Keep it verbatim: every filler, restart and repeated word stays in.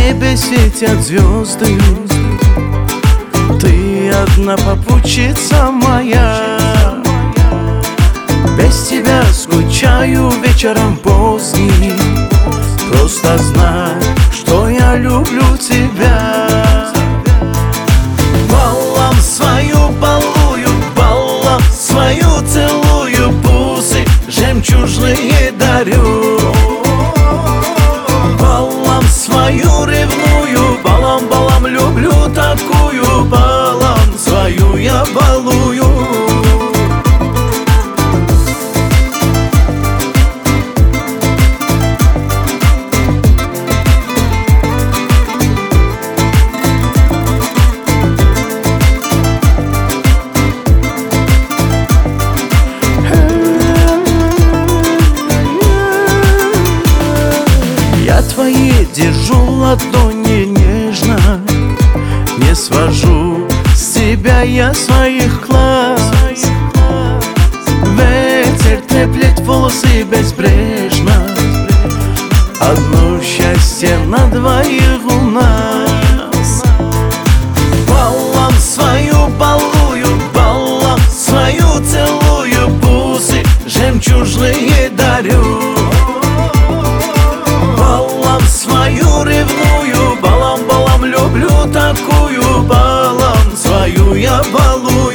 небе светят звезды, ты одна попутчица моя. Без тебя скучаю вечером поздним. Просто знай, что я люблю тебя. Баллам свою балую, баллам свою целую, бусы жемчужные дарю. Баллам свою ревную, балам, балам люблю такую, балам свою я балую. Я твои держу ладони нежно, не свожу с тебя я своих глаз. Ветер треплет волосы безбрежно, одно счастье на двоих у нас. Баллам свою балую, баллам свою целую, бусы жемчужные дарю. Баллам свою ревную, балам, балам люблю такую, балам свою я балую.